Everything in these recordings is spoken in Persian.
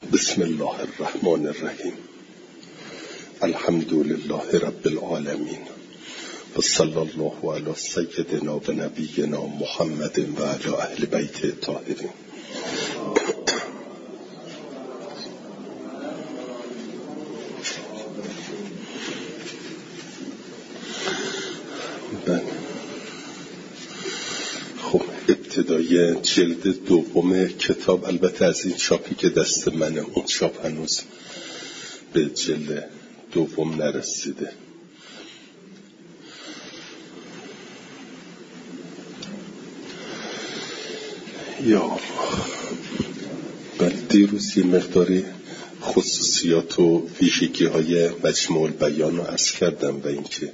بسم الله الرحمن الرحیم. الحمد لله رب العالمین و صلی الله علی سیدنا و نبینا محمد و علی اهل بیت الطاهرین. خب ابتدای جلد دوم کتاب، البته از این چاپی که دست منه، اون چاپ هنوز به جلد دوم نرسیده. یا دیروز یه مقداری خصوصیات و ویژگی های مجموع البیان رو عرض کردم و اینکه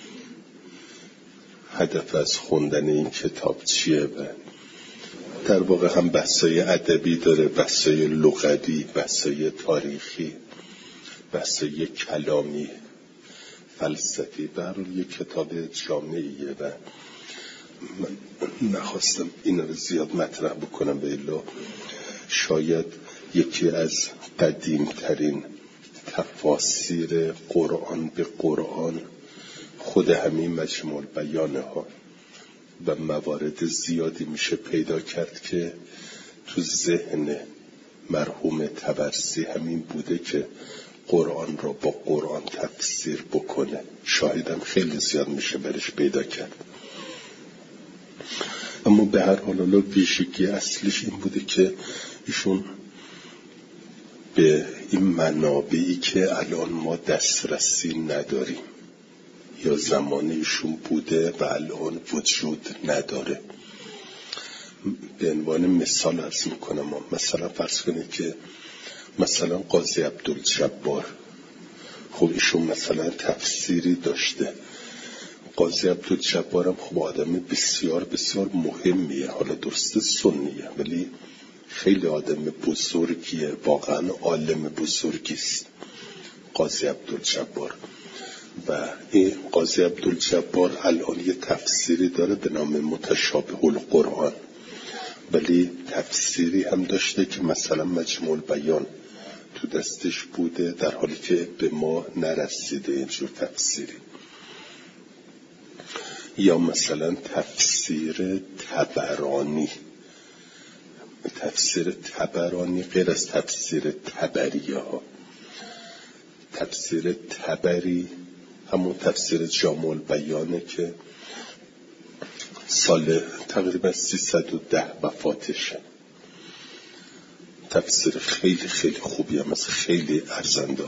هدف از خوندن این کتاب چیه و در واقع هم بحثای ادبی داره، بحثای لغوی، بحثای تاریخی، بحثای کلامی، فلسفی. به هر حال یک کتاب جامعیه و من نخواستم این رو زیاد مطرح بکنم، به الا شاید یکی از قدیمترین تفاسیر قرآن به قرآن خود همین مجموع البیان ها و موارد زیادی میشه پیدا کرد که تو ذهن مرحوم طبرسی همین بوده که قرآن را با قرآن تفسیر بکنه. شاهدم خیلی زیاد میشه برش پیدا کرد. اما به هر حال ویژگی اصلیش این بوده که ایشون به این منابعی که الان ما دسترسی نداریم یا زمان ایشون بوده و الان وجود نداره، به عنوان مثال عرض میکنم. مثلا فرض کنید که مثلا قاضی عبدالجبار، خب ایشون مثلا تفسیری داشته. قاضی عبدالجبار هم خب آدم بسیار بسیار مهمیه، حالا درسته سنیه ولی خیلی آدم بزرگیه، واقعا عالم بزرگیست قاضی عبدالجبار. و این قاضی عبدالجبار الان یه تفسیری داره به نام متشابه القرآن، ولی تفسیری هم داشته که مثلا مجموع البیان تو دستش بوده در حالی که به ما نرسیده اینجور تفسیری. یا مثلا تفسیر طبرانی. تفسیر طبرانی غیر از تفسیر طبریه ها. تفسیر طبری همون تفسیر جامع البیانه که سال تقریبا 310 وفاتشه. تفسیر خیلی خیلی خوبی هم، مثلا خیلی ارزنده.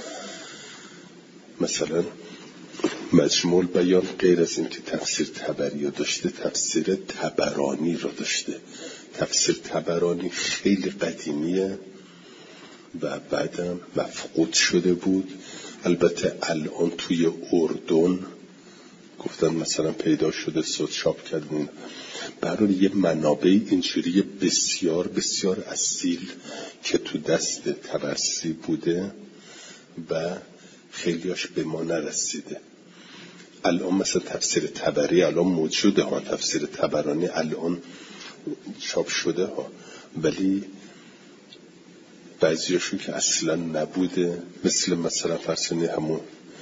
مثلا مجموع البیان غیر از این که تفسیر طبری رو داشته، تفسیر طبرانی رو داشته. تفسیر طبرانی خیلی قدیمیه و بعدم مفقود شده بود. البته الان توی اردن گفتن مثلا پیدا شده، صد چاپ کردن. برای یه منابع اینجوری بسیار بسیار اصیل که تو دست طبرسی بوده و خیلیاش به ما نرسیده. الان مثلا تفسیر طبری الان موجوده ها، تفسیر طبرانی الان چاپ شده ها، ولی بعضیاشون که اصلا نبوده، مثل مثلا فرسانی همون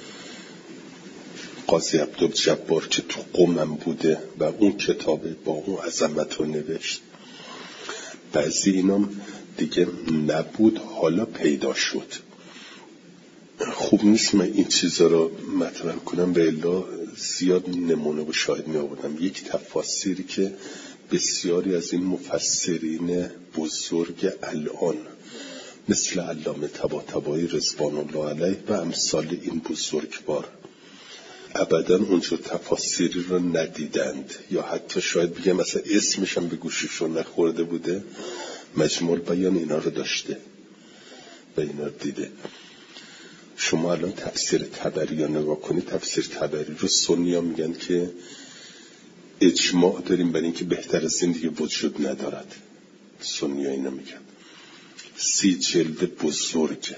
قاضی عبدالجبار که تو قم بوده و اون کتابه با اون عظمت رو نوشت. بعضی اینام دیگه نبود، حالا پیدا شد. خوب نیست من این چیزا رو مطرح کنم، به الا زیاد نمونه و شاهد می آوردم. یک تفاسیری که بسیاری از این مفسرین بزرگ الان مثل علامه طباطبایی رضوان الله علیه و امثال این بزرگوار ابدا اونجور تفاسیری رو ندیدند، یا حتی شاید بگم مثلا اسمش هم به گوششون نخورده بوده. مجموع البیان اینا رو داشته و اینا رو دیده. شما الان تفسیر طبری رو نگاه کنید، تفسیر طبری رو سنی ها میگن که اجماع داریم برای اینکه بهتر از این دیگه وجود ندارد. سنی ها اینا میگن 30 جلد بزرگه،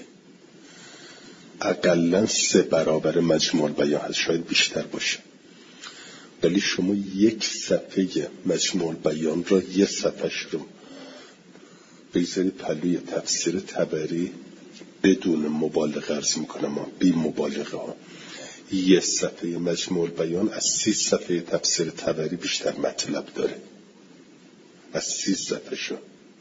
اقلن 3 برابر مجموع البیان هست، شاید بیشتر باشه. ولی شما یک صفحه مجموع البیان را 1 صفحش رو بگذاری پلوی تفسیر طبری بدون مبالغه عرض میکنم، بی مبالغه ها، یه صفحه مجموع البیان از 30 صفحه تفسیر طبری بیشتر مطلب داره، از 30 صفحه شو.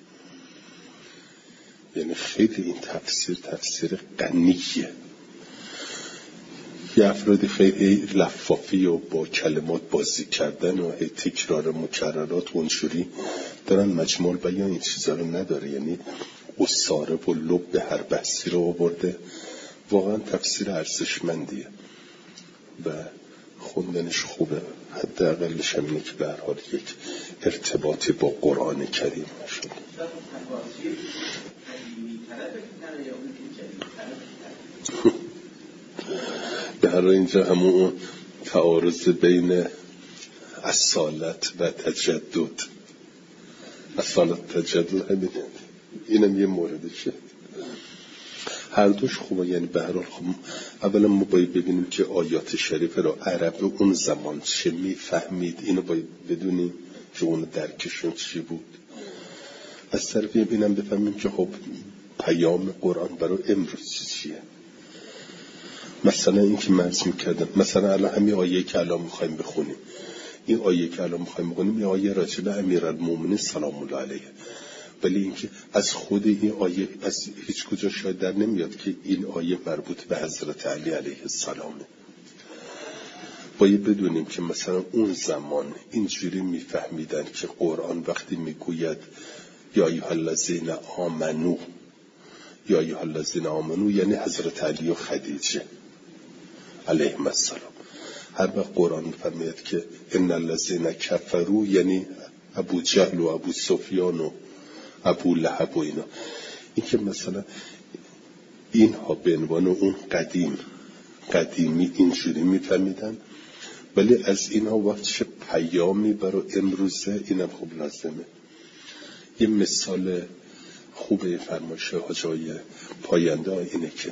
یعنی خیلی این تفسیر غنیه. یه افرادی خیلی لفافی و با کلمات بازی کردن و تکرار مکررات و اونجوری دارن، مجموع البیان این چیزا رو نداره. یعنی اصاره و لب هر بحثی رو آورده. واقعا تفسیر ارزشمندیه و خوندنش خوبه. حداقلش هم اینه که به هر حال یک ارتباطی با قرآن کریم شده. به هر حال اینجا همون تعارض بین اصالت و تجدد، اصالت تجدد همینه، اینم یه موردشه. هر دوش خوبه. یعنی به هر حال خب اولا ما باید ببینیم که آیات شریف رو عرب اون زمان چه میفهمید، اینو باید بدونیم که اون درکشون چی بود. از طرفی اینم بفهمیم که خب پیام قرآن برای امروز چیه. مثلا این که مرز میکردن، مثلا الان همین آیه که الان میخوایم بخونیم، این آیه که الان میخوایم بخونیم یه آیه راجع به امیرالمومنین سلام الله علیه، ولی اینکه از خود این آیه از هیچ کجا شاید در نمیاد که این آیه مربوط به حضرت علی علیه السلامه. باید بدونیم که مثلا اون زمان اینجوری میفهمیدن که قرآن وقتی میگوید یا ایها الذین آمنو، یا ایها الذین آمنو یعنی حضرت علی و خدیجه علیهم السلام. هر وقت قرآن میفرماید که ان الذین کفروا یعنی ابو جهل و ابو سفیان و ابو لهب و اینا، این که مثلا اینها به عنوان اون قدیمی اینجوری میفهمیدن، ولی از اینها وقت چه پیامی برای امروزه اینم خوب لازمه. یه مثال خوبه فرمایش حاجای پاینده اینه که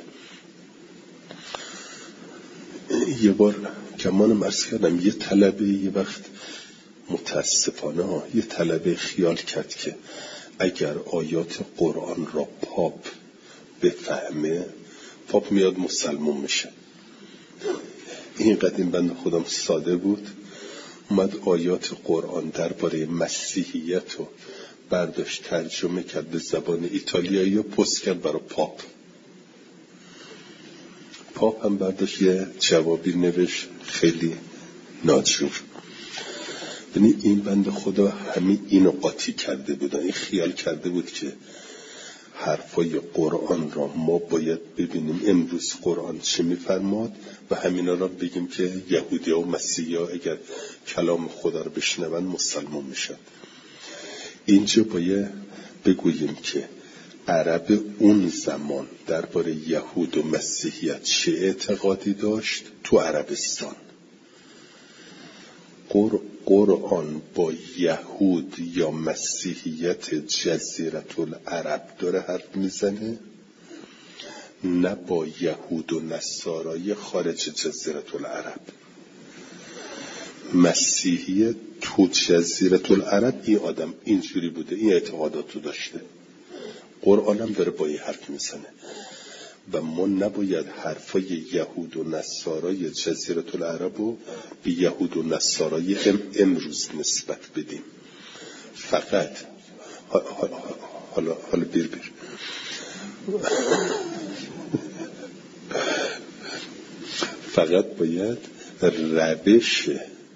یه بار کمانم عرض کردم، یه طلبه یه وقت متاسفانه یه طلبه خیال کرد که اگر آیات قرآن را پاپ بفهمه، پاپ میاد مسلمان میشه. این قدیم بنده خودم ساده بود، اومد آیات قرآن درباره مسیحیت رو برداشت ترجمه کرد به زبان ایتالیایی و پست کرد برای پاپ. پاپ هم برداشت یه جوابی نوشت خیلی ناجور. یعنی این بنده خدا همین اینو قاطی کرده بود، این خیال کرده بود که حرفای قرآن را ما باید ببینیم امروز قرآن چه میفرماد و همینا را بگیم که یهودی ها و مسیحی ها اگر کلام خدا را بشنون مسلمان میشن. اینجا باید بگوییم که عرب اون زمان درباره یهود و مسیحیت چه اعتقادی داشت تو عربستان. قرآن با یهود یا مسیحیت جزیرة العرب داره حرف میزنه، نه با یهود و نصارای خارج جزیرة العرب. مسیحیت تو جزیرة العرب این آدم اینجوری بوده، این اعتقاداتو داشته. قرآن هم داره با این حرف میزنه و ما نباید حرفای یهود و نصارای جزیرة العرب رو به یهود و نصارای امروز نسبت بدیم. فقط حالا بیر فقط باید روش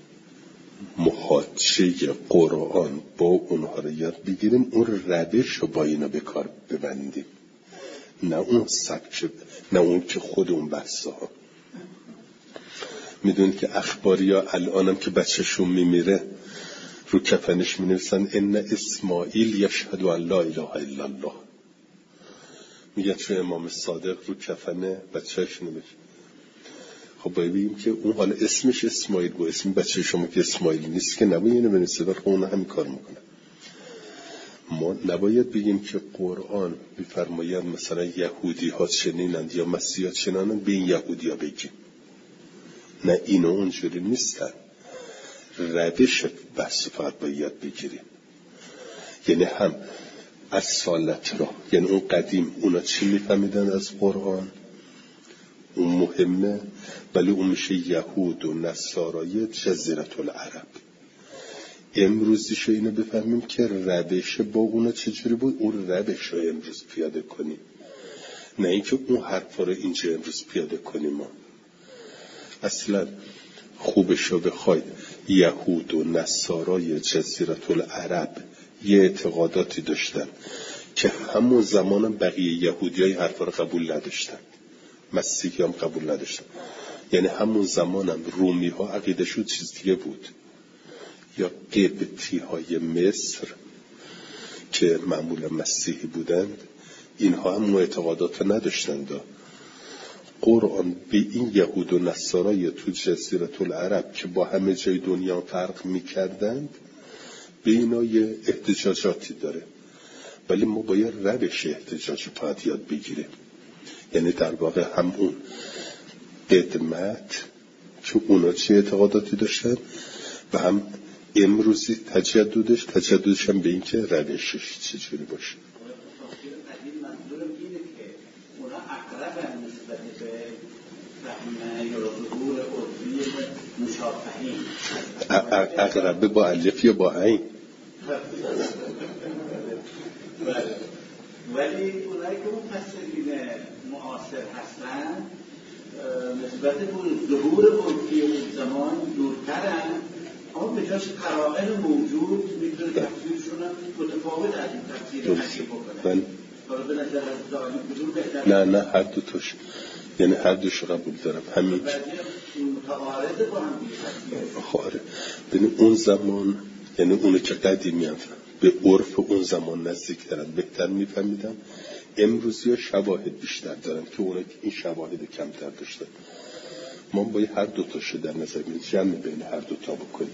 محاچه قرآن با اونها رو یاد بگیریم، اون روش رو با اینا به کار ببندیم، نه اون سبک، نه اون که خود اون بحثه ها. میدونید که اخباری ها الانم که بچهشون میمیره رو کفنش مینویسن ان اسماعیل یشهد ان لا اله الا الله. میگه چون امام صادق رو کفن بچهش نوشت. خب باید بگیم که اون حالا اسمش اسماعیل بود، اسم بچه شما که اسماعیل نیست که نباید اینو بنویسه، ولی خب اون همین کار میکنه. ما نباید بگیم که قرآن میفرماید مثلا یهودی ها چنینند یا مسیحی ها چنینند به این یهودی ها بگیم. نه، اینو اونجوری نیستن. روش بحث فقط باید بگیریم. یعنی هم اصالت را، یعنی اون قدیم اونا چی میفهمیدن از قرآن، اون مهمه، ولی اون میشه یهود و نصارای جزیره العرب. امروزیشو اینو بفهمیم که روش با اونا چجوری بود، اون روش رو امروز پیاده کنیم، نه اینکه اون حرفا رو اینجا امروز پیاده کنیم. ما اصلا خوبشو بخواید، یهود و نصارای جزیره العرب یه اعتقاداتی داشتن که همون زمان بقیه یهودیای حرفا رو قبول نداشتن، مسیحی هم قبول نداشتن. یعنی همون زمانم رومی ها عقیدشون چیز دیگه بود، یا قبطی های مصر که معمولا مسیحی بودند، اینها هم اعتقادات نداشتند. قرآن به این یهود و نصارای تو جزیره العرب که با همه جای دنیا فرق میکردند به اینا یه احتجاجاتی داره، ولی ما باید روش احتجاج باید یاد بگیریم. یعنی در واقع هم اون قدمت که اونا چه اعتقاداتی داشتن و هم امروزی تجددش هم به این که روشش چجوری باشه. اقربه با الف یا با عین؟ ولی اونایی که مفسرین معاصر هستن نسبت به ظهور عرفی اون زمان دورترن، اما به جاش قرائن موجود میتونه تفسیرشون متفاوت از این تفسیر حقیقی بکنن. حالا به نظر از دائمی کدوم بهتر؟ نه هر دو توش، یعنی هر دوش قبول دارم. همین متعارض با هم دیگه. خاره ببین اون زمان، یعنی اونو که قدیمی هم به عرف اون زمان نزدیک دارن، بهتر میفهمیدن. امروزی ها شواهد بیشتر دارن که اونا این شواهد کمتر داشتن. ما باید هر دو تاشو در نظر بگیریم، جمع بین هر دو تا بکنیم.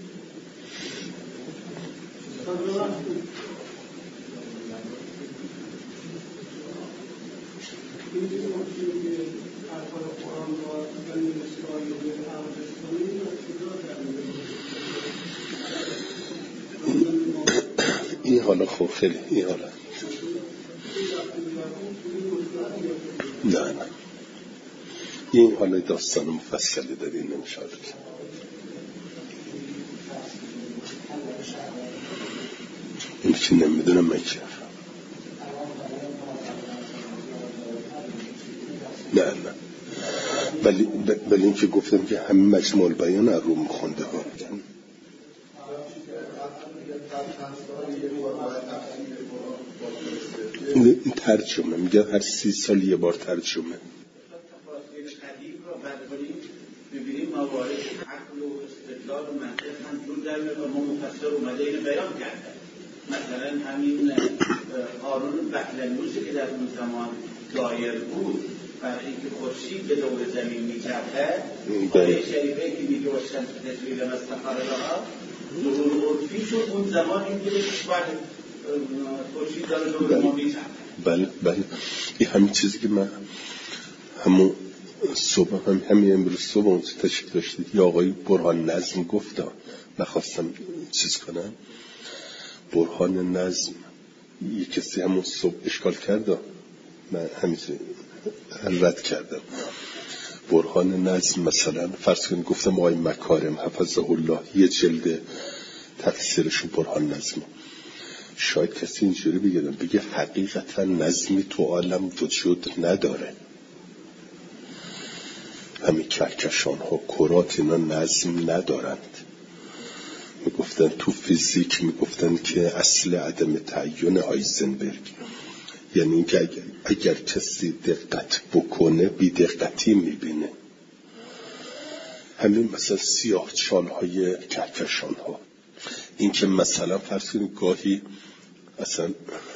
این حالا خوب خیلی این حالا نه این حالا داستان مفصلی داره، این نمیشه بگم. این که نمیدونم من که نه ولی این که گفتم که همین مجموع البیان رو مخونده ها این ترجمه میگه هر 30 سال یه بار ترجمه. ببینیم موارد عقل و استدلال و منطق هم جور در میاد و ما مفسر اومده اینو بیان کرده. مثلا همین قانون بطلمیوسی که در اون زمان دایر بود برای اینکه خورشید به دور زمین میچرخه، آیه شریفه که میگه و شمس تجری لما استقر لها، ظهور عرفی شد اون زمان این که خورشید داره دور ما میچرخه. بله این همین چیزی که من همون صبح همین امروز صبح اون تشریف داشتید یا آقای برهان نظم گفتم، نخواستم چیز کنم. برهان نظم یک کسی همون صبح اشکال کرده، من همیشه رد کردم. برهان نظم مثلا فرض کنید گفتم آقای مکارم حفظه الله یه جلد تفسیرشو برهان نظم، شاید کسی اینجوری بگه حقیقتا نظمی تو عالم وجود نداره. همین کهکشان ها کرات اینا نظم ندارند. میگفتن تو فیزیک میگفتن که اصل عدم تعین هایزنبرگ، یعنی اینکه اگر کسی دقت بکنه بی دقتی میبینه. همین مثلا سیاه چال های کهکشان ها، این که مثلا فرض کنید گاهی اصلا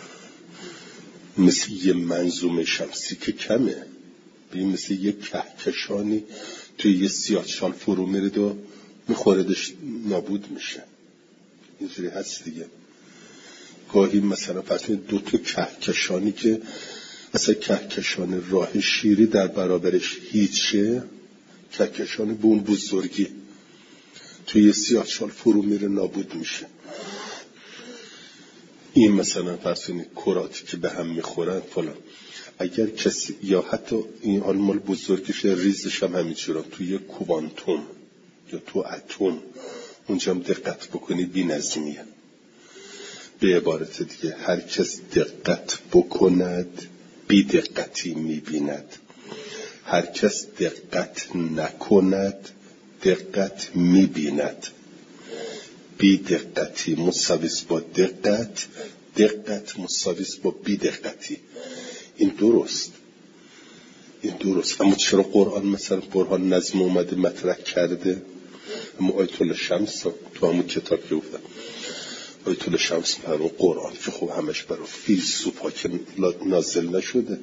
مثل یه منظومه شمسی که کمه، ببین مثل یه کهکشانی توی یه سیاهچال فرو میرد و میخوردش نابود میشه. اینجوری هست دیگه. گاهی مثلا فرض کنید 2 تا کهکشانی که مثلا کهکشان راه شیری در برابرش هیچه، کهکشان به اون بزرگی توی یه سیاهچال فرو میره نابود میشه. این مثلا فرض کنید کراتی که به هم میخورن فلان، اگر کسی یا حتی این آنمال بزرگش ریزش هم همینجورا توی کوانتوم یا تو اتم اونجا هم دقت بکنید بی نظمیه. به عبارت دیگه هر کس دقت بکند بی دقتی میبیند، هر کس دقت نکند دقت میبیند. بی دقتی مساویس با دقت، دقت مساویس با بی دقتی. این درست، این درست. اما چرا قرآن مثلا قرآن نظم اومده مطرح کرده؟ اما آیت الله شمس تو همون کتاب که گفتم آیت الله شمس برای قرآن که خب همش برای فیلسوفا که نازل نشده،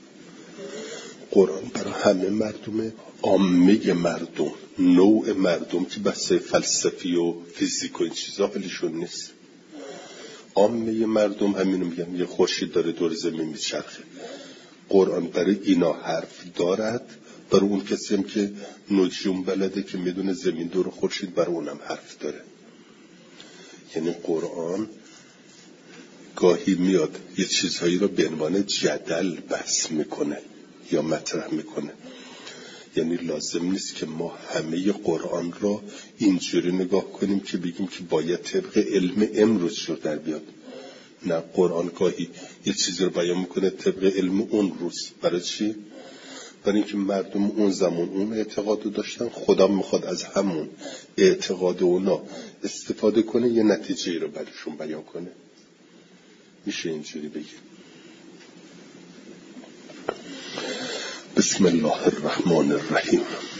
قرآن برای همه مردمه، عامه مردم، نوع مردم که بحث فلسفی و فیزیک و این چیزا حالشون نیست. عامه مردم همینو میگن یه خورشید داره دور زمین میچرخه. قرآن برای اینا حرف دارد، برای اون کسی هم که نجوم بلده که میدونه زمین دور خورشید برای اونم حرف داره. یعنی قرآن گاهی میاد یه چیزهایی رو به عنوان جدل بحث میکنه یا مطرح میکنه. یعنی لازم نیست که ما همه قرآن رو اینجوری نگاه کنیم که بگیم که باید طبق علم امروز شد در بیاد. نه، قرآن گاهی یه چیزی رو بیان میکنه طبق علم اون روز. برای چی؟ برای اینکه مردم اون زمان اون اعتقاد رو داشتن، خدا میخواد از همون اعتقاد اونا استفاده کنه یه نتیجه رو براشون بیان کنه. میشه اینجوری بگیم. بسم الله الرحمن الرحیم.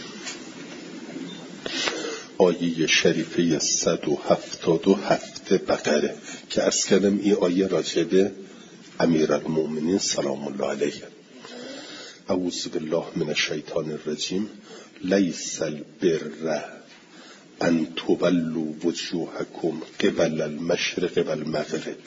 آیه شریفه 177 بقره که عرض کردم این آیه راجبه امیرالمؤمنین سلام الله علیه. اعوذ بالله من الشیطان الرجیم. لیس البر ان تولوا وجوهکم قبل المشرق والمغرب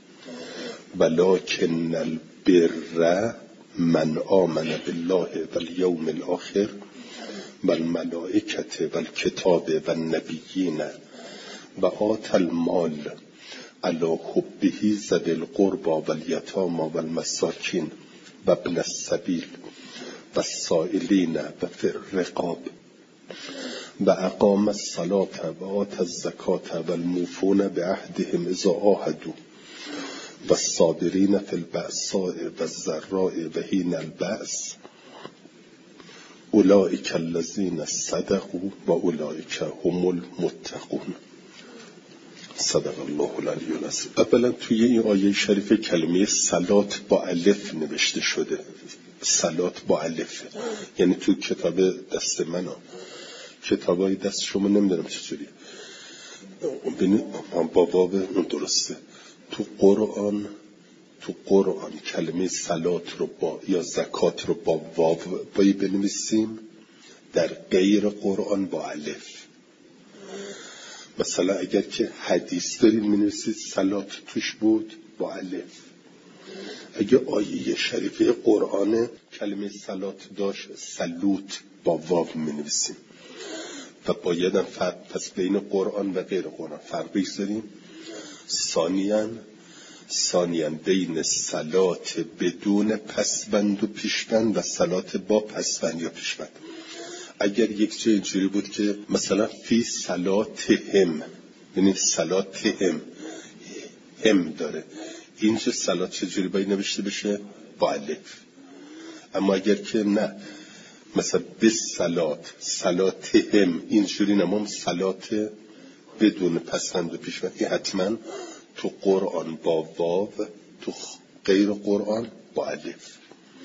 ولکن البر من آمن بالله والیوم الاخر والملائکة والکتاب والنبیین و آت المال علی حبه ذوی القربى والیتامی والمساکین و ابن السبیل و السائلین و فی الرقاب و اقام الصلاة و آت الزکاة والموفون بعهدهم اذا عاهدوا و الصابرین فی البأساء و الضراء و حین البأس اولئک الذین صدقوا و اولئک هم المتقون. صدق الله العلی العظیم. اولا توی این آیه شریف کلمه صلات با الف نوشته شده. صلات با الف، یعنی تو کتاب دست من کتابای دست شما نمیدونم چجوری ببینید با واو اون درسته. تو قرآن کلمه صلات رو با یا زکات رو با واو بایی بنویسیم، در غیر قرآن با الف. مثلا اگر که حدیث دارید می‌نویسید صلات توش بود با الف. اگر آیه شریفه قرآن کلمه صلات داشت سلوت با واو می‌نویسیم. و باید هم فرق پس بین قرآن و غیر قرآن فرق بگذاریم. ثانیاً بین صلات بدون پسوند و پیشوند و صلات با پسوند یا پیشوند. اگر یک جای اینجوری بود که مثلا فی صلاتهم، یعنی صلاتهم هم داره، اینجا صلات چجوری باید نوشته بشه؟ با الف. اما اگر که نه، مثلا به صلاتهم اینجوری نمام صلات بدون پسوند و پیشوند، این حتما تو قرآن با واو، تو غیر قرآن با الف.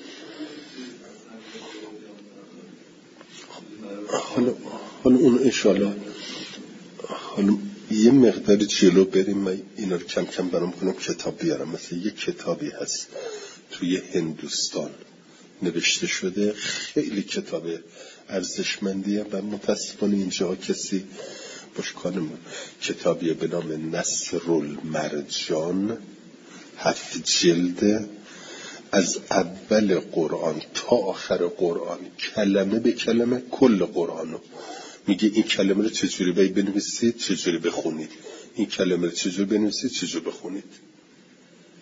حالا اون انشالله حالا یه مقدار جلو بریم. من اینا رو کم کم برام کنم کتاب بیارم. مثلا یه کتابی هست توی هندوستان نوشته شده، خیلی کتاب ارزشمندیه و متاسفانه اینجا کسی باش کارم. کتابیه به نام نصرالمرجان، 7 جلد، از اول قرآن تا آخر قرآن کلمه به کلمه کل قرآنو میگه. این کلمه رو چجوری باید بنویسید، چجوری بخونید، این کلمه رو چجوری بنویسید، چجوری بخونید.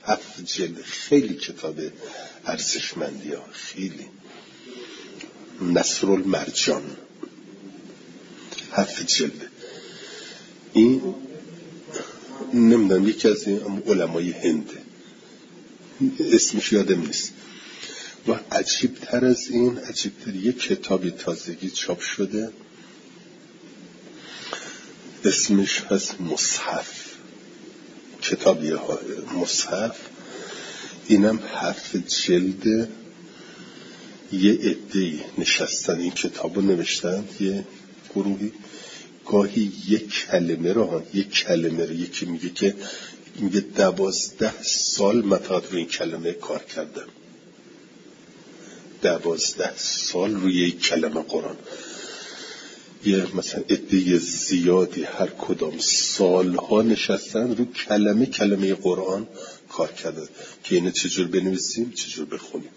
7 جلد، خیلی کتاب ارزشمندی ها، خیلی. نصرالمرجان 7 جلد. این نمیدونم یکی از این علمای هنده، اسمش یادم نیست. و عجیبتر از این، عجیبتر یک کتابی تازگی چاپ شده اسمش هست مصحف، کتابی مصحف. اینم 7 جلد. یه عده‌ای نشستن این کتابو نوشتن، یه گروهی، گاهی یک کلمه رو یکی میگه که میگه 12 سال من فقط روی این کلمه کار کردم، 12 سال روی یک کلمه قرآن. یه مثلا عده زیادی هر کدام سالها نشستن رو کلمه قرآن کار کردن که اینه چجور بنویسیم چجور بخونیم.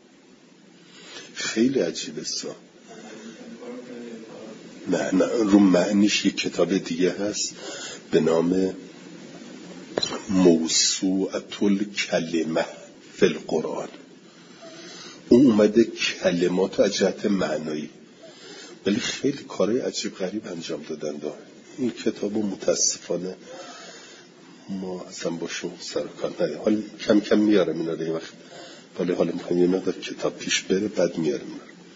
خیلی عجیبه سا. نه رو معنیش یک کتاب دیگه هست به نام موسوعة الکلمه فی القرآن. اون اومده کلمات از جهت معنایی، ولی خیلی کارهای عجیب غریب انجام دادن. این کتابو متاسفانه ما اصلا باشون سرکار نداریم. حالا کم کم میارم اینا رو این وقت، حالا میخوام یه مقدار کتاب پیش بره بعد میارم.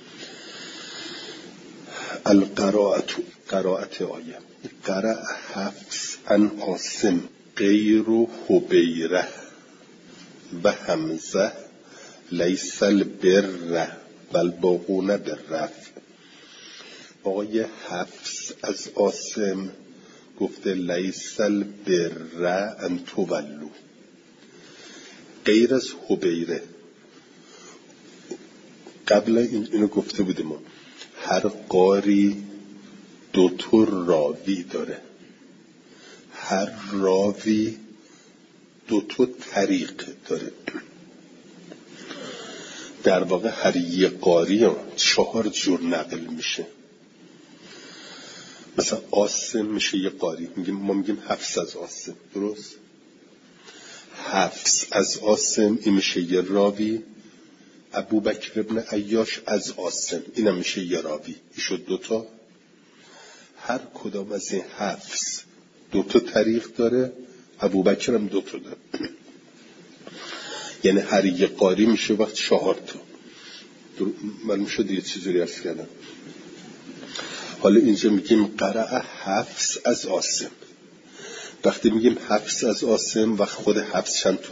قرائت آیه. قرأ حفص عن عاصم غیر حبیره و حمزه لیس البر بل باقون بالرفع. آقای حفص از عاصم گفته لیس البر ان تولوا، غیر از حبیره. قبل اینو گفته بودیم ما هر قاری 2 راوی داره، هر راوی 2 طریق داره. در واقع هر یه قاری 4 جور نقل میشه. مثلا عاصم میشه یه قاری، ما میگیم حفص از عاصم، درست؟ حفص از عاصم این میشه یه راوی. ابوبکر ابن عیاش از عاصم اینم میشه یه راوی، این شد 2. هر کدام از این حفص 2 طریق داره، ابوبکر هم 2 داره. یعنی هر یه قاری میشه وقت 4 معلوم شد یه چیزی عرض کردم. حالا اینجا میگیم قرأ حفص از عاصم. وقتی میگیم حفص از عاصم وقت خود حفص چند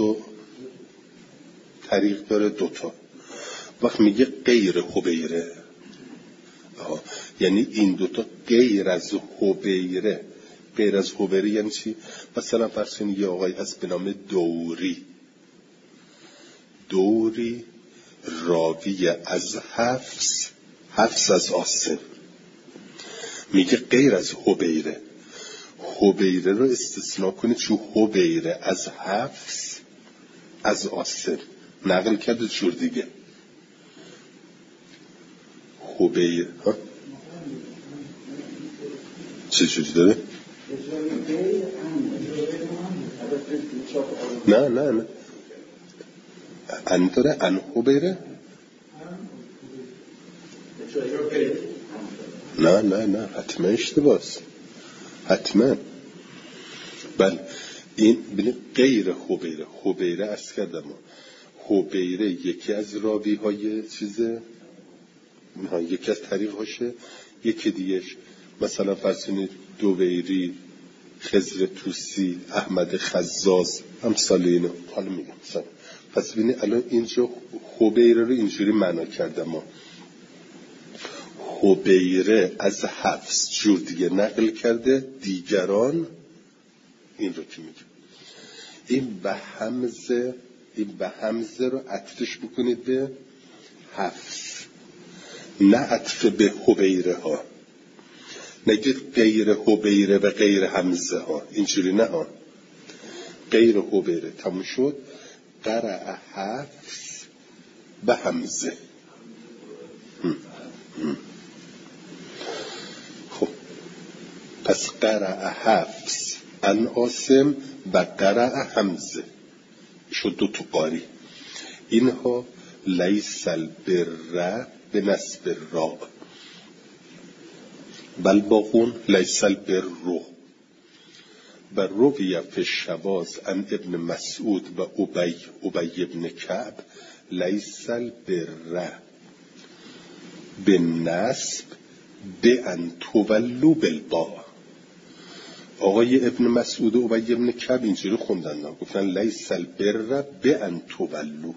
طریق داره؟ 2. وقت میگه غیر حبیره، یعنی این 2 غیر از حبیره. غیر از حبیره یعنی چی؟ مثلا فرض کنید یه آقای هست به نام دوری راوی از حفص از عاصم، میگه غیر از حبیره. حبیره رو استثناء کنید، چون حبیره از حفص از عاصم نقل کرده جور دیگه. حبیره چه جوری داره؟ نه ان داره، ان حبیره. نه حتما اشتباهست، حتما. بله این ببین غیر حبیره عرض کردم. حبیره یکی از راوی های چیزه، یکی از طریق هاشه. یکی دیگهش مثلا فرض کنید دویری، خضر توسی، احمد خزاز، امثال اینو. حالا میگم مثلا پس ببینید الان اینجا حبیره رو اینجوری معنا کردم. حبیره از حفص جور دیگه نقل کرده، دیگران این رو که میگه. این به حمزه رو عطفش بکنید به حفص، نه عطف به حبیره ها. نگید غیر حبیره و غیر حمزه ها، اینجوری نه ها. غیر حبیره تموم شد. قرأ حفص به حمزه. خب پس قرأ حفص عن عاصم و قرأ حمزه شد دو تو قاری. اینها لیس البر به نصب را، بل باقون لیس البر رو. و روی فی الشواذ عن ابن مسعود و ابی ابن کعب لیس البر به نصب به ان تولوا بالباء. آقای ابن مسعود و ابی ابن کعب اینجوری خوندن، گفتن لیس البر به ان تولوا،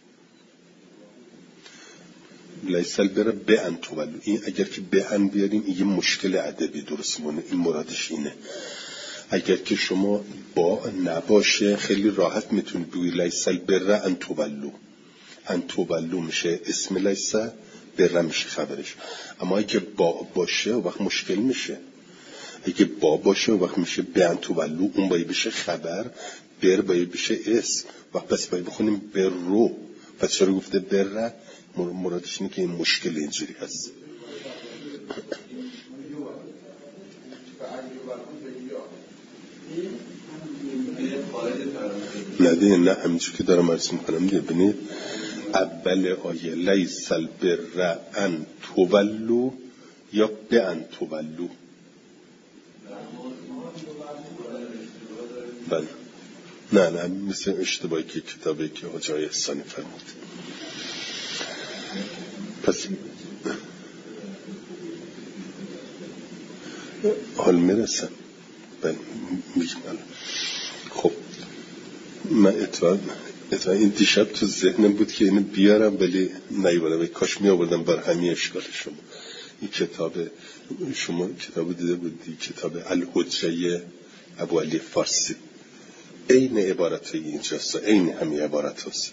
لیس البر به ان تولوا. این اگر که به ان بیاریم این یه مشکل ادبی درست مونه، این مرادش اینه. اگر که شما با نباشه خیلی راحت میتونید بگید لیس البر ان تولوا، ان تولوا میشه اسم لیس، بر میشه خبرش. اما اگه با باشه وقت مشکل میشه. اگه با باشه وقت میشه به ان تولوا، اون باید بشه خبر، بر باید بشه اسم، وقت پس باید بخونیم بر رو. پس چرا گفته بر؟ مرادش اینه که این مشکل اینجوری هست. نه همینجور که دارم عرض میکنم دیگه. ببینید اول آیه لیس البر ان تولوا یا به ان تولوا. بله نه مثل اشتباهی که کتابی که حاج آقای احسانی فرمود. پس حال میرسم. بله میگم. خب من اتفاق این دیشب تو ذهنم بود که اینو بیارم ولی نیاوردم. کاش می آوردم بر همین اشکال شما. این کتاب شما کتاب دیده بودی، کتاب الحجه ابو علی فارسی، عین عبارت اینجاست، عین همین عبارت هست.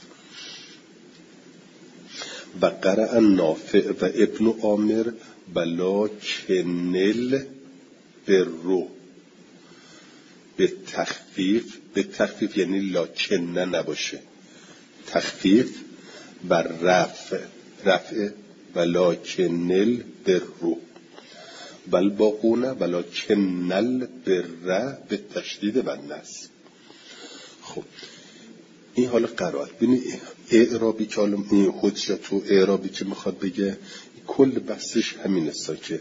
و قرأ نافع و ابن عامر بلا کنل برو به تخفیف یعنی لاکنه نباشه، تخفیف و رفع و لاکنل برو، بل باقونه و لاکنل بر به تشدید و نصب. خب این حال قرائت. ببینید اعرابی که حالا این حجت و اعرابی که میخواد بگه کل بحثش همین است که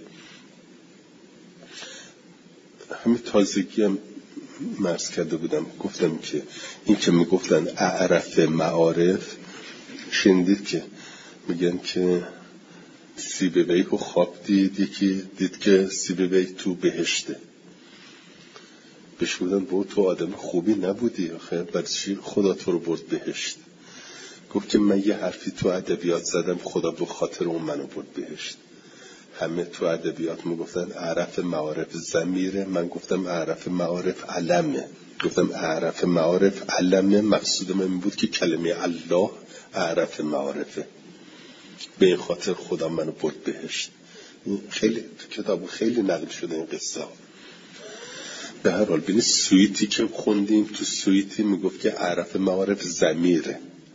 همین تازگی هم مرز کرده بودم، گفتم که این که میگفتن اعرف معارف، شنیدید که میگن که سیبوی رو خواب دید، یکی دید که سیبوی تو بهشته، بهش بودن با تو آدم خوبی نبودی آخه برای چی خدا تو رو برد بهشت؟ گفت که من یه حرفی تو ادبیات زدم خدا به خاطر اون منو برد بهشت. همه تو ادبیات میگفتن اعرف معارف ضمیره، من گفتم اعرف معارف علمه. گفتم اعرف معارف علمه، مقصود من بود که کلمه الله اعرف معارفه، به این خاطر خدا منو برد بهشت. خیلی تو کتاب خیلی نقل شده این قصه. به هر حال ببینید سویتی که خوندیم، تو سویتی میگفت که اعرف معارف ضمیره،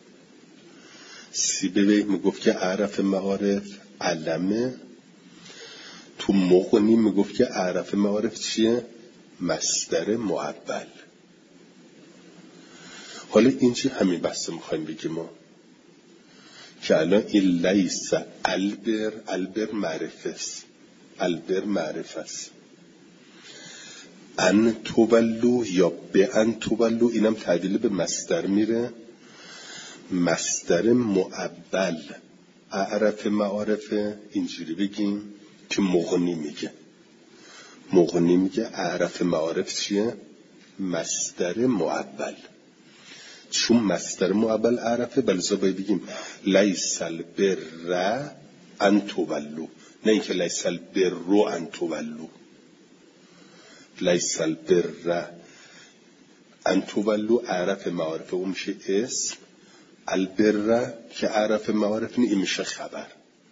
سیبوی میگفت که اعرف معارف علمه، تو مغنی میگفت که اعرف معارف چیه؟ مصدر معول. حالا اینجا همین بحث میخوایم بگیم ما که الان این لیس البر معرفه است، البر معرفه است. ان تولو یا به ان تولو اینم تبدیل به مصدر میره، مصدر معول. اعرف معارفه اینجوری بگیم که مغنی میگه اعرف معارف چیه؟ مصدر معول. چون مصدر معول اعرفه بلزا باید بگیم لیس البر ان تولو، نه اینکه لیس البر ان تولو. لیس البر ان تولو اعرف معارفه اون میشه اسم، البر که اعرف معارف این میشه خبر.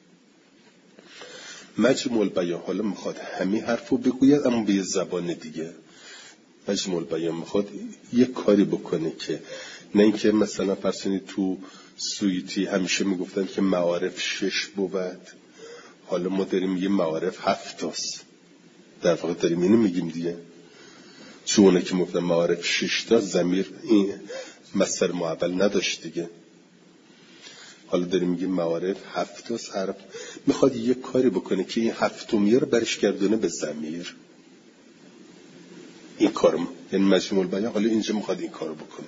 مجموع البیان حالا میخواد همین حرفو بگوید اما به زبان دیگه. مجموع البیان میخواد یک کاری بکنه که نه اینکه مثلا فرسونی تو سویتی همیشه میگفتن که معارف 6 بود، حالا ما داریم یه معارف 7 است. در واقع داریم اینو میگیم دیگه، چونه که میگفتن معارف 6 تا ضمیر این مصدر معول نداشت دیگه. حالا داریم میگیم موارد 7 حرف میخواد یک کاری بکنه که این 7میه رو برش گردونه به ضمیر. این کارم یعنی مجموع البیان حالا اینجا میخواد این کارو بکنه.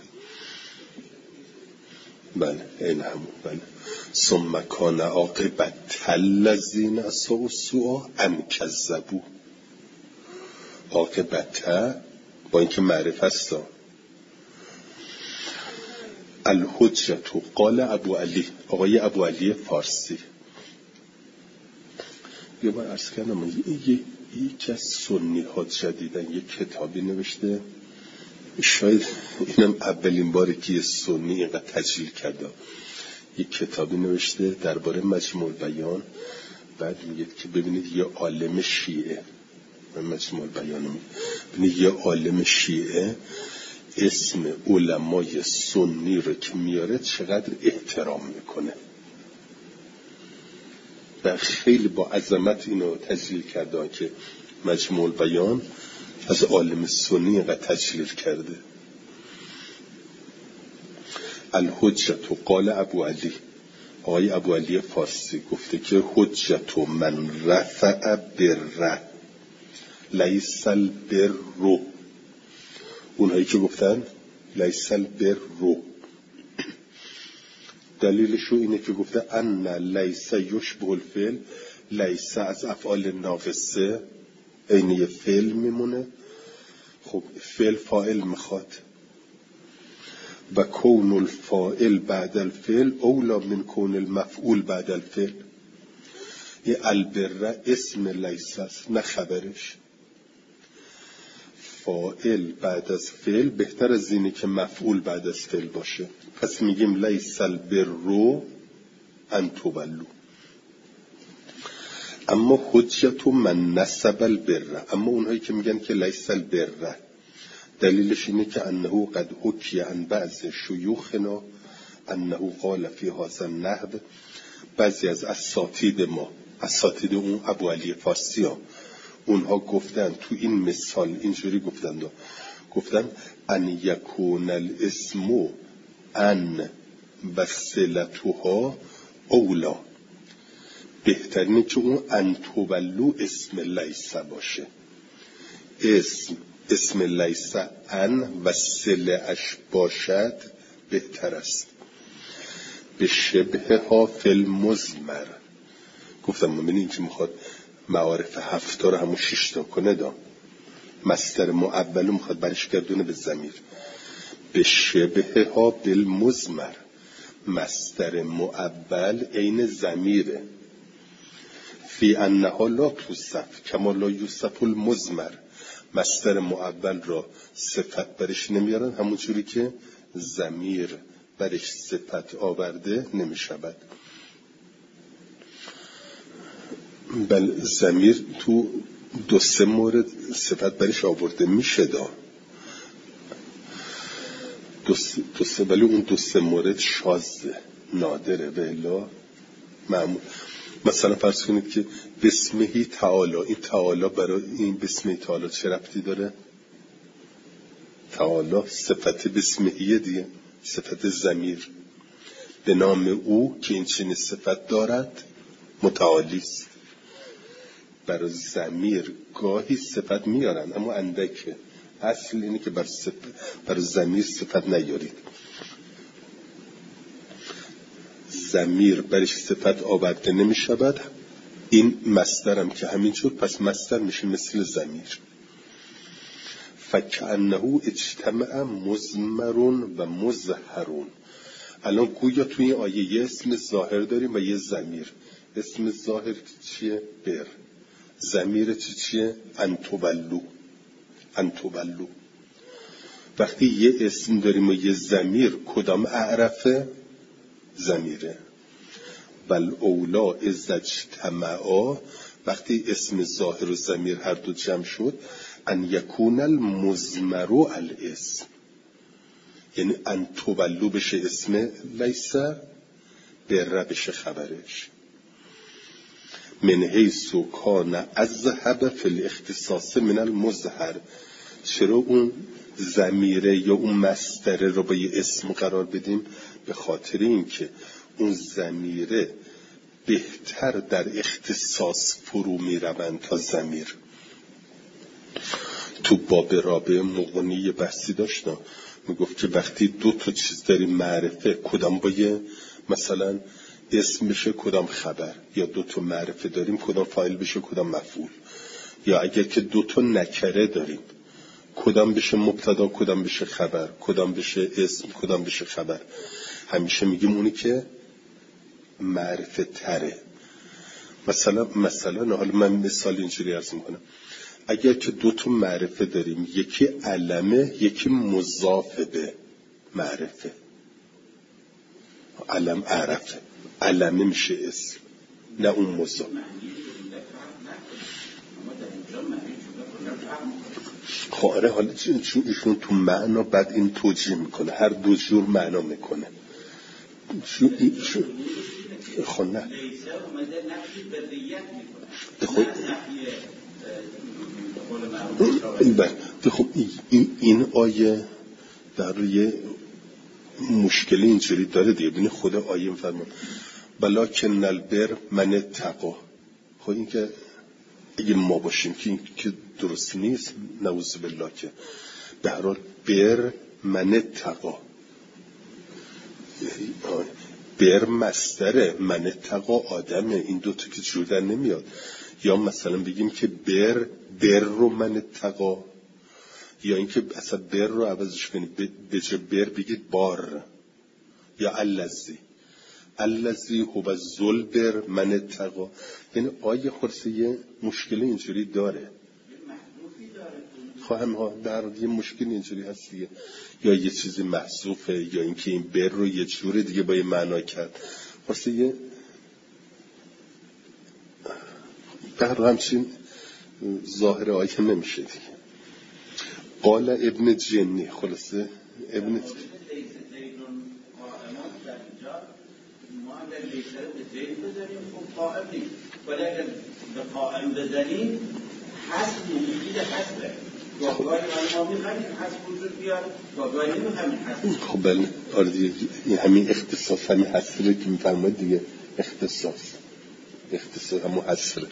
بله این همون. بله ثم کان عاقبت الذین اساءوا السوء ان کذبوا. عاقبت با اینکه معرفت است. الحجة قال ابو علی، آقای ابو علی فارسی. یه بار عرض کردم یکی از سنی ها جدیدن یک کتابی نوشته، شاید اینم اولین باره که یه سنی اینقدر تجلیل کرده، یک کتابی نوشته درباره مجموع البیان. بعد میگه که ببینید یه عالم شیعه، مجموع البیان ببینید یه عالم شیعه اسم علمای سنی رو که میاره چقدر احترام میکنه و خیلی با عظمت اینو تجلیل کرده که مجموع البیان از عالم سنی اینقدر تجلیل کرده. الحجة قال ابو علی، آقای ابو علی فارسی گفته که حجت من رفع بر لیس البر، اونهایی که گفتن لیس البر دلیلشو اینه که گفته ان لیس یشبه الفعل، لیس از افعال ناقصه عینی فعل میمونه. خب فعل فاعل میخواد و کون الفاعل بعد الفعل اولا من کون المفعول بعد الفعل. یه البره اسم لیس است نه خبرش. فاعل بعد از فعل بهتر از اینه که مفعول بعد از فعل باشه. پس میگیم لیس البر ان تولوا. اما حجت من نسب البر، اما اونهایی که میگن که لیس البر دلیلش اینه که انه قد حکی عن بعض شیوخنا انه قال فی هذا النحو. بعضی از اساتید ما، اساتید اون ابو علی فارسی ها، اونها گفتن تو این مثال اینجوری گفتن ان یکون الاسم ان وصلتها اولا، بهترینه که اون ان تولو اسم لیس باشه. اسم لیس ان وصله اش باشد بهتر است. به شبه ها فی المضمر. گفتم ممکنه این که میخواد معارف 7 رو همون 6 کنه دا مصدر معول میخواد برش گردونه به ضمیر. به شبه ها بالمضمر، مصدر معول عین ضمیره. فی انها لا توصف کما لا یوصف المضمر، مصدر معول را صفت برش نمیارن همون جوری که ضمیر برش صفت آورده نمیشود. بل ضمیر تو 2-3 مورد صفت برش آورده میشه دا ولی اون 2-3 مورد شاذه، نادره و الا معمول. مثلا فرض کنید که بسمهی تعالی، این تعالی برای این بسمهی تعالی چه ربطی داره؟ تعالی صفت بسمهیه دیگه، صفت ضمیر. به نام او که این چنین صفت دارد متعالی است. برای ضمیر گاهی صفت میارن اما اندکه، اصل اینه که برای ضمیر صفت نیارید. ضمیر برش صفت آورده نمی شود. این مصدرم که همینجور، پس مصدر میشه مثل ضمیر. فکأنه اجتمع مضمرون و مظهرون. الان گویا توی این آیه یه اسم ظاهر داریم و یه ضمیر. اسم ظاهر چیه؟ بر. ضمیر چیه؟ انتولو. وقتی یه اسم داریم و یه ضمیر، کدام اعرفه؟ ضمیره. بل اولا اذا اجتمعا، وقتی اسم ظاهر و ضمیر هر دو جمع شد، ان یکون المضمر الاسم، یعنی ان تولو بشه اسم لیس، بر بشه خبرش. من حیث کان اذهب فی الاختصاص من المظهر. چرا اون ضمیره یا اون مصدره رو با یه اسم قرار بدیم؟ به خاطر اینکه اون ضمیره بهتر در اختصاص فرو میروند تا ضمیر. تو باب رابع مغنی بحثی داشتم، میگفت که وقتی دو تا چیز داریم معرفه، کدام باید مثلا اسم بشه کدام خبر، یا دو تا معرفه داریم کدام فاعل بشه کدام مفعول، یا اگر که دو تا نکره داریم کدام بشه مبتدا کدام بشه خبر، کدام بشه اسم کدام بشه خبر. همیشه میگیم اونی که معرفه تره. مثلا حالا من مثال اینجوری عرض میکنم، اگر که دو تا معرفه داریم، یکی علمه یکی مضاف به معرفه، علم عرفه، علمه میشه اسم نه اون مضاف. خواهره حالا چون ایشون تو معنا بعد این توجیه میکنه، هر دو جور معنا میکنه. خب نه خب این آیه در روی مشکلی اینجوری داره دیگه. ببین خدا آیه میفرماد بلکن البر من اتقا. خب این که اگه ما باشیم که این که درست نیست، نعوذ بالله، که به هر حال بر من اتقا، بر مصدره، من اتقا آدمه، این دوتا که جور نمیاد. یا مثلا بگیم که بر رو من اتقا، یا اینکه اصلا بر رو عوضش کنید به جای بر بگید بار، یا الذی هو ذل بر من اتقا. یعنی آیه خلاصه یه مشکل اینجوری داره، خواهم ها در یه مشکل اینجوری هست دیگه، یا یه چیزی محذوفه، یا اینکه این بر رو یه جور دیگه با یه معنا کرد. خلاصه یه در همچین ظاهر آیه نمیشه دیگه. قال ابن جنی، خلاصه ابن ولی اگر به قائم بزنیم حسب مفید حسبه، گاهی ما میخوایم حسب وجود بیاد، گاهی نمیخوایم حسب. خب بله آره دیگه، همین اختصاص همین حسبه که میفرماید دیگه، اختصاص همون حسبه.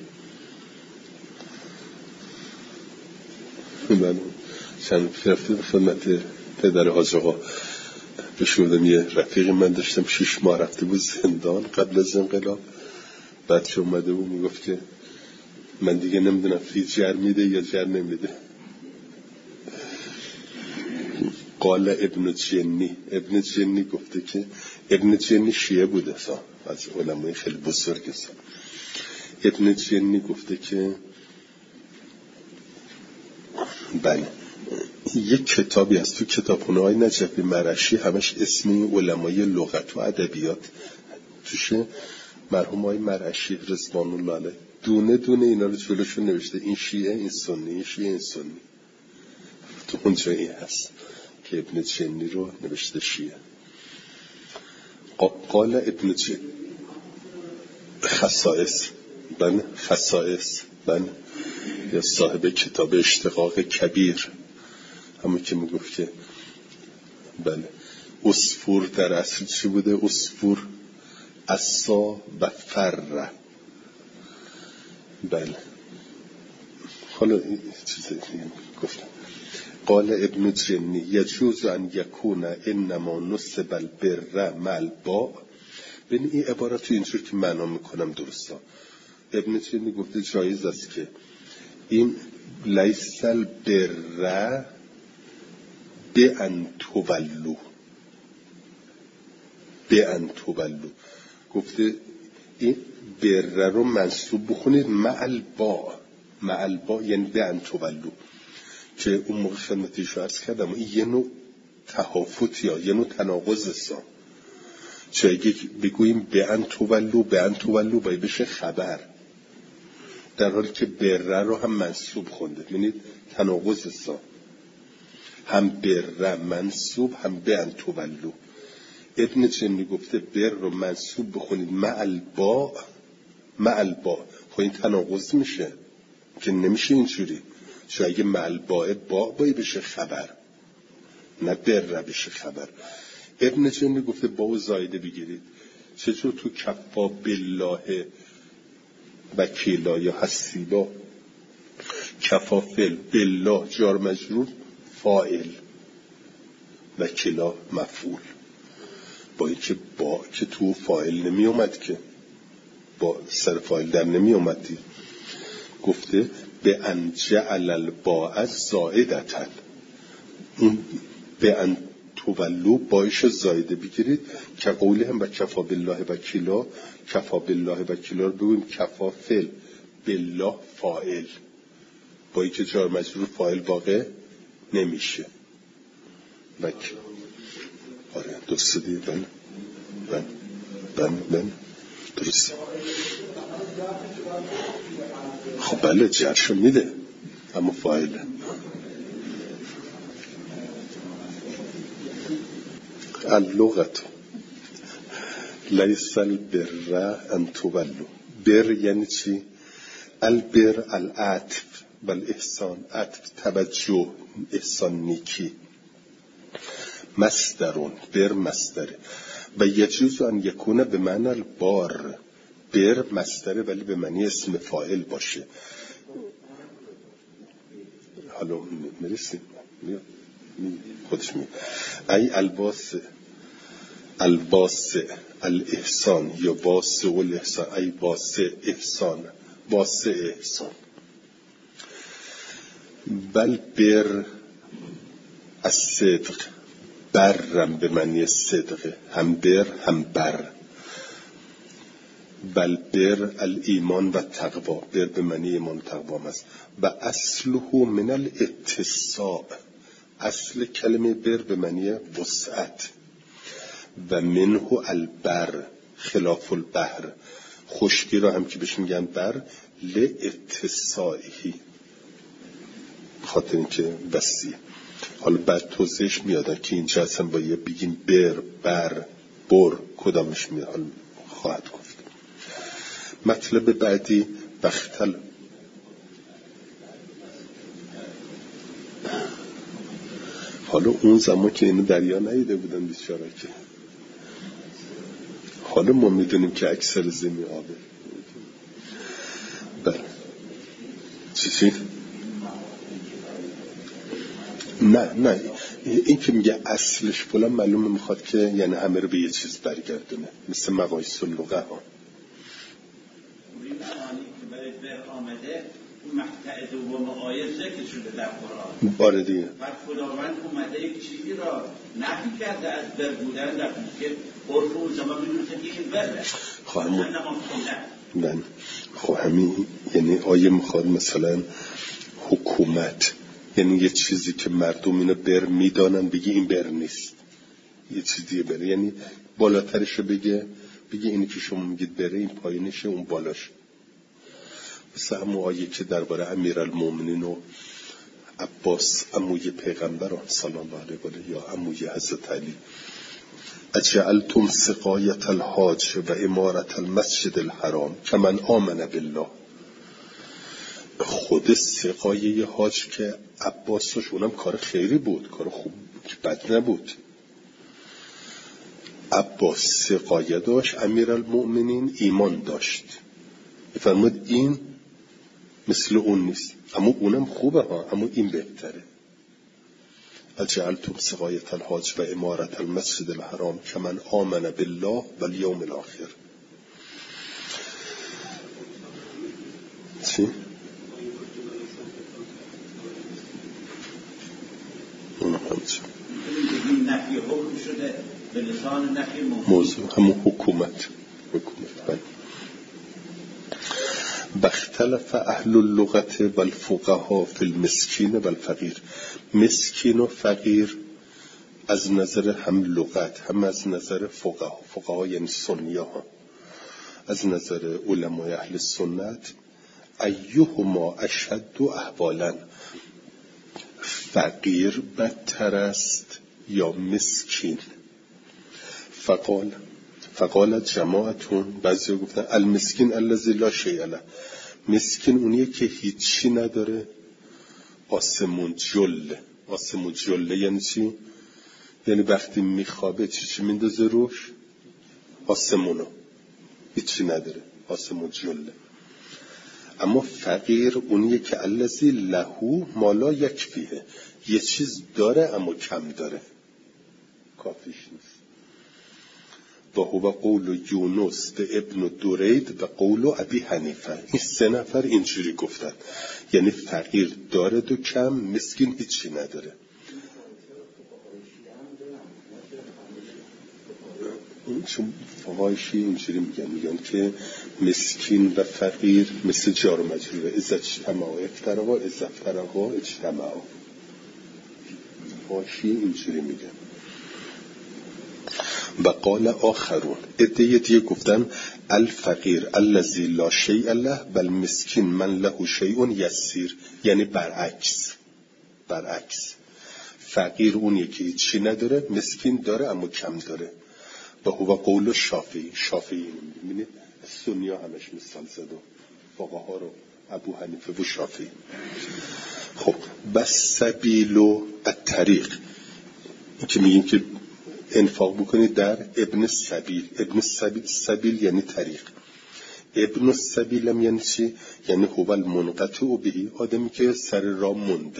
بله چند رفته به خدمت پدر حاج آقا بشودم، یه رفیقی من داشتم 6 ماه رفته بود زندان قبل از انقلاب، بعد که اومده بود میگفت که من دیگه نمیدونم فیز جر میده یا جر نمیده. قال ابن جنی گفته که ابن جنی شیعه بوده از علمای خیلی بزرگ است. ابن جنی گفته که بله یک کتابی هست تو کتابخونه‌های نجفی مرشی، همش اسمی علمای لغت و ادبیات توشه، مرحوم های مرشی رضوان الله علیه دونه دونه اینا رو جلوشون نوشته، این شیعه این سنی، این شیعه این سنی. تو اونجا این هست که ابن جنی رو نوشته شیعه. قال ابن جنی خصائص، بله خصائص، بله، یا صاحب کتاب اشتقاق کبیر، همون که میگفت که بله عصفور در اصل چی بوده؟ عصفور عصا و فر. بله حالا این چیزی گفتم. قال ابن جنی یجوز ان یکون انما نسب البر مع الباء. ببین این عبارت تو اینجور که معنا میکنم درسته. ابن جنی گفته جایز است که این لیس البر بأن تولو، گفته این بر رو منصوب بخونید مع الباء یعنی بأن تولو، که اون موقع خدمتیشو عرض کردم این یه نوع تهافت یا یه نوع تناقض است. چه اگه بگوییم بأن تولو باید بشه خبر، در حالی که بر رو هم منصوب خونده. ببینید تناقض است، هم بر منصوب هم بأن تولو. ابن جنی گفته بر رو منصوب بخونید مع الباء. خب این تناقض میشه که نمیشه اینجوری، چون اگه مع الباء باید بشه خبر، نه بر بشه خبر. ابن جنی گفته با و زایده بگیرید. چطور تو کفا بالله وکیلا یا حسیبا کفا فعل بالله جار مجرور فاعل وکیلا مفعول، با اینکه با که تو فاعل نمی اومد که با سر فاعل در نمی اومدی. گفته به ان جعل الباء زائدتن، اون به ان تولو بایش زایده بگیرید که قولی هم و کفا بالله وکیلا. کفا بالله وکیلا رو بگویم کفا فعل بالله فاعل، با اینکه جار مجرور فاعل واقع نمیشه. آره درسته دیگه. بله درسته. خب بله جرشو میده اما فاعله. اللغت لیس البر ان تولوا. بر یعنی چی؟ البر العطف والاحسان، عطف توجه، احسان نیکی. مصدرون بر مصدره و یجوز ان یکونه به معنی البار. بر مصدره ولی به معنی اسم فاعل باشه. حالا میرسیم خودش می ای الباس الاحسان یا باس الاحسان، ای باس احسان، باس احسان. بل بر الصدق، برم به معنی صدقه، هم بر هم بر. بل بر الایمان و تقوا، بر به معنی ایمان تقوا است. و اصله من الاتساع، اصل کلمه بر به معنی وسعت. و منه البر خلاف البحر، خشکی را هم که بهش میگن بر لاتساعی، خاطر اینکه وسیع. حالا بعد توضیحش میادن که اینجا اصلا باید بگیم بر، بر، بر کدامش میاد، حالا خواهد گفت. مطلب بعدی بختل. حالا اون زمان که اینو دریا نیده بودن بیچاره که، حالا ما میدونیم که اکثر زمین آبه. بله چی؟ نه این که میگه اصلش فلان معلومه میخواد که یعنی همه رو به یه چیز برگردونه، مثل مقایس اللغه ها. مقطع دوم آیه ذکر شده در قرآن. باره دیگه بعد خداوند اومده یک چیزی را نفی کرده از بر بودن، در که عرف اون زمان میدونه که این بره. خب همین یعنی آیه میخواد مثلا حکومت، یعنی یه چیزی که مردم اینو بر میدانن بگی این بر نیست، یه چیزی بره، یعنی بالاترشو بگه اینی که شما میگید بره این پایینشه اون بالاش. مثل همون آیه که درباره امیرالمومنین و عباس عموی پیغمبران صلی الله علیه و آله یا عموی حضرت علی، اجعلتم سقایت الحاج و امارت المسجد الحرام کمن آمن بالله. خود سقایه حاج که عباسش اونم کار خیری بود، کار خوب که بد نبود. عباس سقایه داشت، امیرالمومنین ایمان داشت. فرمود این مثل اون نیست، اما اونم خوبه ها، اما این بهتره. اجعلتم سقایت الحاج و امارت المسجد الحرام کمن آمن بالله و الیوم الاخر. چی؟ اونم همچه نفی حکم شده به لسان نفی موضوع همون حکومت بله. بختلف اهل اللغت و الفقها فی المسکین و الفقیر. مسکین و فقیر از نظر هم لغت هم از نظر فقها یعنی سنیه ها، از نظر علمای اهل سنت، ایهما اشد احوالا، فقیر بدتر است یا مسکین. فقال جماعتون، بعضی گفتن المسکین الذی لا شیء له، مسکین اونیه که هیچی نداره. آسمون جله یعنی چی؟ یعنی وقتی میخوابه چی میندازه روش؟ آسمونو، هیچی نداره، آسمون جله. اما فقیر اونیه که الذی لهو ما لا یکفیه، یه چیز داره اما کم داره، کافیش نیست. و هو قول یونس و ابن درید و قول ابی حنیفه. این 3 نفر اینجوری گفتن، یعنی فقیر داره و کم، مسکین هیچی نداره. چون فقهای شیعه اینجوری میگن که مسکین و فقیر مثل جار و مجروره، اذا اجتماع افترقا اذا افترقا اجتماع. فقهای شیعه اینجوری میگن. و قال آخرون، عده دیگه گفتن الفقیر الذی لا شیء له بل مسکین من له شیء یسیر، یعنی برعکس. فقیر اونیه که هیچی نداره، مسکین داره اما کم داره. و هو قول شافعی میبینید سنی ها همش مثال زده، فقها رو ابو حنیفه و شافعی. خب بس سبیل و الطریق، این که میگیم که انفاق بکنید در ابن السبیل. ابن السبیل یعنی طریق. ابن السبیل هم یعنی چی؟ یعنی هو المنقطع به، آدمی که سر راه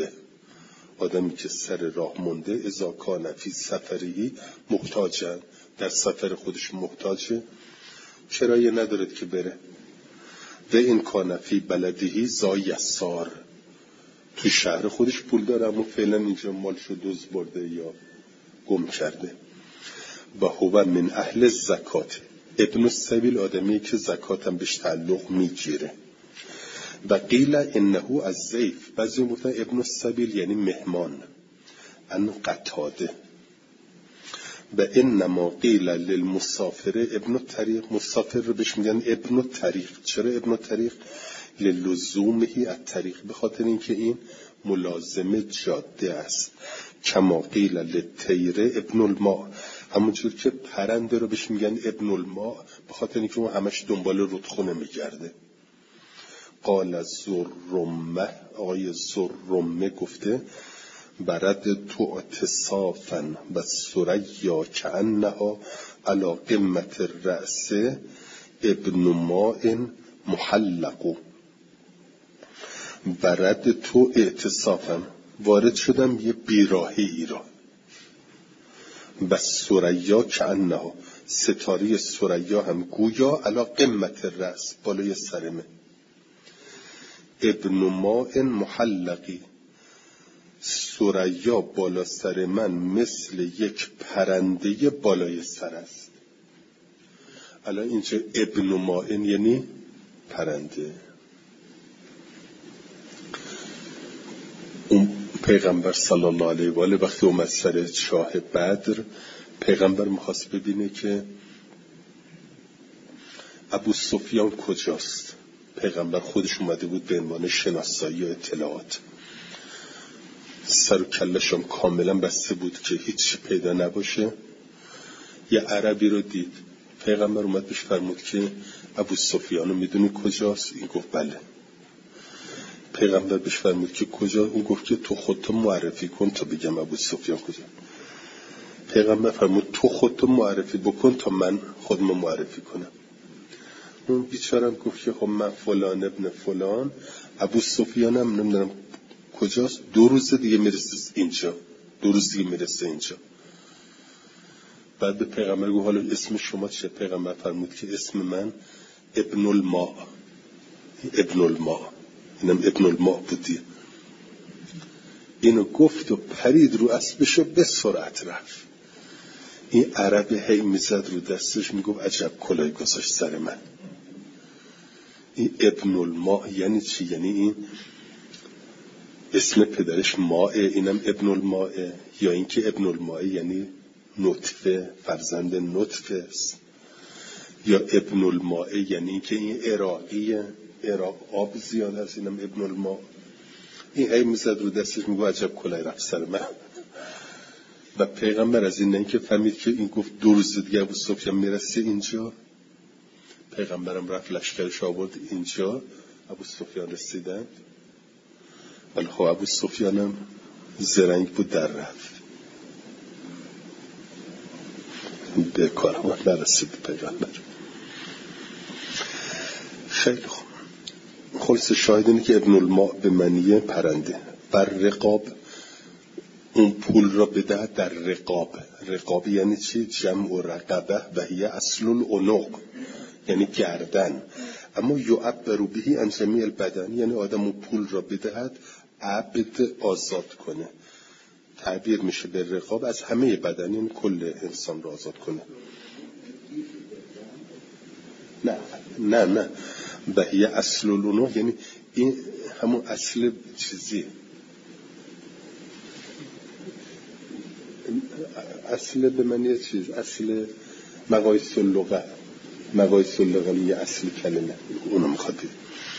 مونده. اذا کان فی سفری محتاجن، در سفر خودش محتاجه، کرایه ندارد که بره. و این کان فی بلدهی ذا یسار، تو شهر خودش پول داره اما فعلا اینجا مالشو دزد برده یا گم کرده. و هو من اهل زکات. ابن السبیل آدمی که زکات هم بهش تعلق میگیره. و قیل انه از ضیف، بعضی گفتن ابن السبیل یعنی مهمان. ان قتاده. و انما قیل للمسافر ابن الطریق، مسافر رو بهش میگن ابن الطریق. چرا ابن الطریق؟ للزومه الطریق، به خاطر اینکه این ملازم جاده است. کما قیل للطیر ابن الماء، همونجور که پرنده رو بهش میگن ابن الماء، به خاطر اینکه اون همش دنبال رودخونه میگرده. قال زرمه، آقای زرمه گفته برد تو اتصافا و سریا کانها علی قمت الرأس ابن ماء محلق. برد تو اتصافا، وارد شدم یه بیراهی را. و سریا کانها، ستاره سریا هم گویا علی قمت الرأس، بالای سرمه. ابن ماء محلقی، سریا بالا سر من مثل یک پرنده بالای سر است. الان اینجا ابن ماء یعنی پرنده. اون پیغمبر صلی الله علیه و آله وقتی اومد سر شاه بدر، پیغمبر می‌خواست ببینه که ابو سفیان کجاست. پیغمبر خودش اومده بود به عنوان شناسایی و اطلاعات. سر و کلشم کاملا بسته بود که هیچ پیدا نباشه. یه عربی رو دید، پیغمبر اومد بهش فرمود که ابو سفیانو میدونی کجاست؟ این گفت بله. پیغمبر بهش فرمود که کجا؟ اون گفت که تو خودتو معرفی کن تا بگم ابو سفیان کجا. پیغمبر فرمود تو خودتو معرفی بکن تا من خودم معرفی کنم. اون بیچارم گفت که خب من فلان ابن فلان، ابو سفیانم نمیدونم کجاست، 2 روز دیگه میرسه اینجا. بعد به پیغمبر گفت حالا اسم شما چه؟ پیغمبر فرمود که اسم من ابن الماء. اینم ابن الماء بودی. اینو گفت و پرید رو اسبشو به سرعت رفت. این عرب هی میزد رو دستش میگفت عجب کلاه گذاشت سر من. این ابن الماء یعنی چی؟ یعنی این اسم پدرش ماء، اینم ابن الماء، یا اینکه ابن الماء یعنی نطفه، فرزند نطفه است، یا ابن الماء یعنی که این عراقیه، عراق آب زیاد هست، اینم ابن الماء. این هی میزد رو دستش میگو عجب کلاه رفت سر من. و پیغمبر از این که فهمید که این گفت 2 روز دیگه ابو سفیان میرسه اینجا، پیغمبرم رفت لشکرش آورد اینجا، ابو سفیان رسیدن. ولی خب ابو سفیانم زرنگ بود در رفت. به کارمان نرسید پیغمبر. خیلی خوب. خلاص شاهد اینه که ابن الماء به معنی پرنده. بر رقاب، اون پول را بده در رقاب. رقاب یعنی چی؟ جمع رقبه و هی اصل العنق، یعنی گردن. اما یعبر به عن جمیع البدن، یعنی آدم اون پول را بدهد عبد آزاد کنه. تعبیر میشه به رقاب از همه بدن، یعنی کل انسان را آزاد کنه. نه و هی اصل العنق، یعنی این همون اصل چیزی، اصل به معنی چیز، اصل مقایس اللغه یه اصل کلمه، اونو میخواد بید.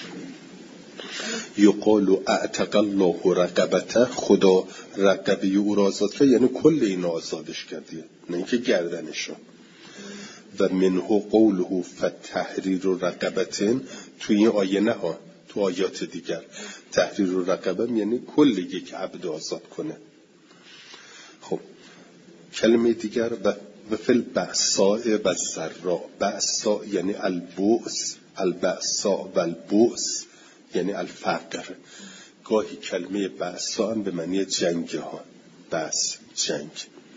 یقال اعتق الله رقبته، خدا رقبه او را آزاد کرد، یعنی کل این آزادش کردیه، نه اینکه گردنشو. و منه قوله فتحریر رقبتن، تو این آیه نه ها، تو آیات دیگر تحریر رقبه یعنی کل یک عبد آزاد کنه. خب کلمه دیگر و فل بأساء و ضراء. بأساء یعنی البؤس، البأساء و البؤس یعنی الفقر. گاهی کلمه بأساء هم به معنی جنگ ها، بأس جنگ،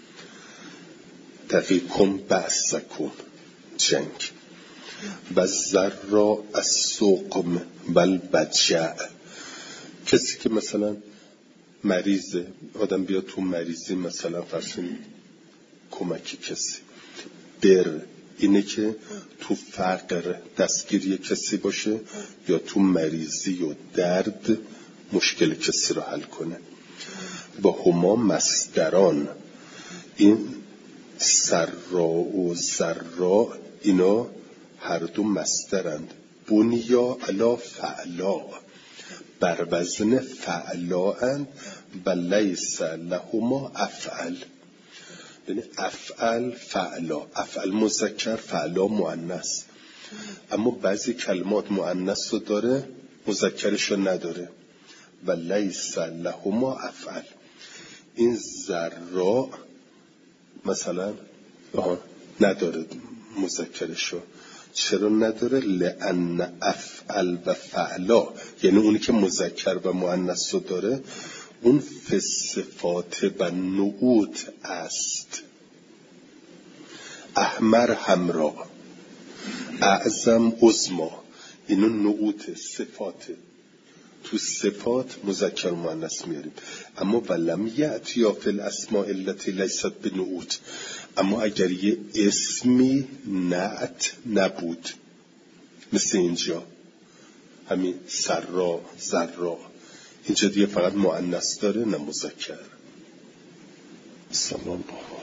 تقیکم بأسکم جنگ. و ضراء السقم و البجع، کسی که مثلا مریضه، آدم بیاد تو مریضی مثلا فرسون کمکی کسی. بر اینه که تو فقر دستگیری کسی باشه یا تو مریضی و درد مشکل کسی رو حل کنه. و هما مصدران، این سرا و ضرا اینا هر دو مصدرند. بنیا علی فعلا، بر وزن فعلا اند و لیس لهما افعل، یعنی افعل فعلا، افعل مذکر فعلا مؤنث. اما بعضی کلمات مؤنث رو داره مذکرش رو نداره. و لیس لهما افعل، این ذرا مثلا نداره مذکرش رو. چرا نداره؟ لأن افعل و فعلا، یعنی اونی که مذکر و مؤنث رو داره اون فی صفات و نعوت است. احمر حمرا، اعظم عظما، اینو نعوت صفات. تو صفات مذکر و مؤنث میاریم. اما ولم یأتی فی الاسماء التي لیست بنعوت، اما اگر یه اسمی نعت نبود، مثل اینجا همین سرا ذرا، اینجا دیگه فقط مؤنث داره نه مذکر. سلام.